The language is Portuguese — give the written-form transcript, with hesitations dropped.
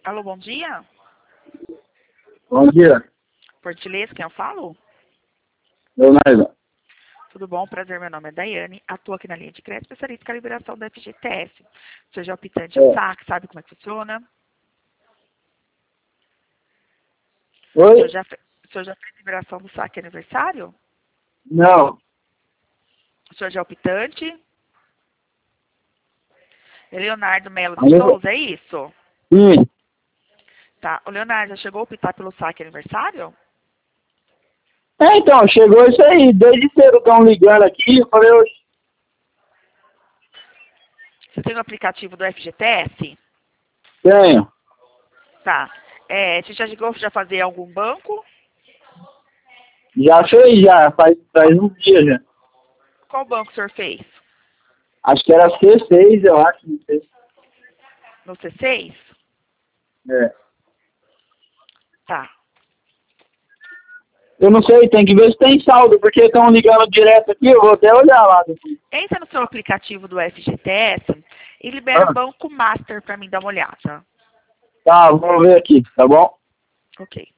Alô, bom dia. Bom dia, Por gentileza, quem eu falo? Leonardo. Tudo bom? Prazer, meu nome é Daiane. Atuo aqui na linha de crédito, especialista em calibração da FGTS. O senhor já é optante do É. saque, sabe como é que funciona? Oi? O senhor já fez liberação do saque aniversário? Não. O senhor já é optante? É Leonardo Melo de Alô? Souza, é isso? Sim. Tá. O Leonardo já chegou a optar pelo saque aniversário? Então, chegou isso aí. Desde cedo estão ligando aqui. Eu falei, "Oxe, Você tem o aplicativo do FGTS? tenho. Tá. Você já chegou a fazer algum banco? Já fez, já. Faz uns dias já. Qual banco o senhor fez? Acho que era C6, eu acho. Não sei. No C6? É. Tá. Eu não sei, tem que ver se tem saldo, porque estão ligando direto aqui. Eu vou até olhar lá depois. Entra no seu aplicativo do FGTS e libera o Ah, Banco Master para mim dar uma olhada. tá, vou ver aqui, tá bom? Ok.